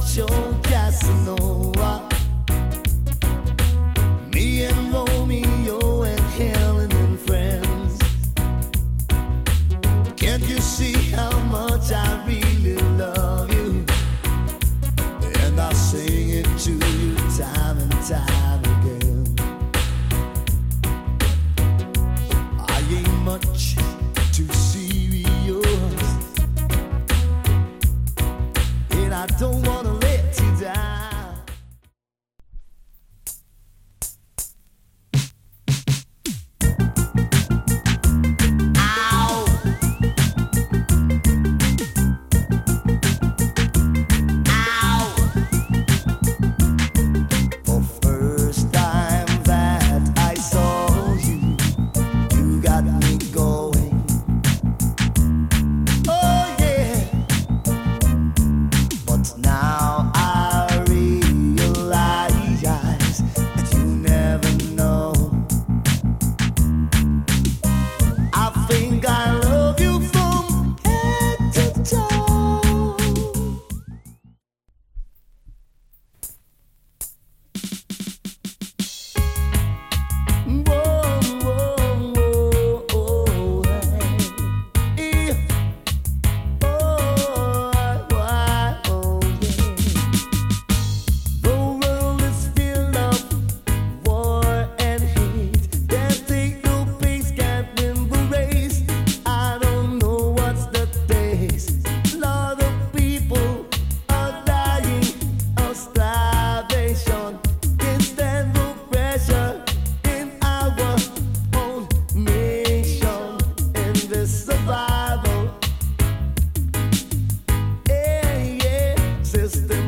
your Casanova. Me and Romeo and Helen and friends. Can't you see how much I really love you? And I sing it to you time and time again. I ain't much too serious, and I don't wanna let you down. Ow! Ow! The first time that I saw you, you got me going. Oh yeah. But now I realize that you never know. I think I love you from head to toe. Whoa, whoa, whoa, oh, hey. Oh, why, oh, yeah. The world is filled of war and hate. Can't take no peace, can't win the race. I don't know what's the taste. A lot of people are dying of starvation. Can't stand the pressure in our own nation. In this survival, yeah, yeah, sister.